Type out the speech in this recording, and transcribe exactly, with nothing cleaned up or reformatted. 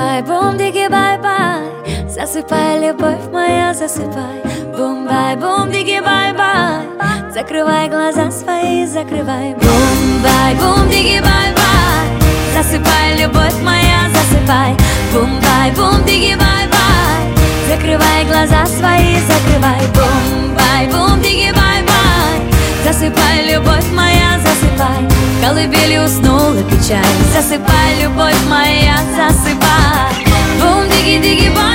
Бум-бай, бум-диги, бай-бай. Засыпай, любовь моя, засыпай. Бум-бай, бум-диги, бай-бай. Закрывай глаза свои, закрывай. Бум-бай, бум-диги, бай-бай. Засыпай, любовь моя, засыпай. Бум-бай, бум-диги, бай-бай. Закрывай глаза свои, закрывай. Бум-бай, бум-диги, бай-бай. Засыпай, любовь моя, засыпай. В колыбели уснула печаль. Засыпай, любовь моя, засыпай. Бум-диги-диги, бай.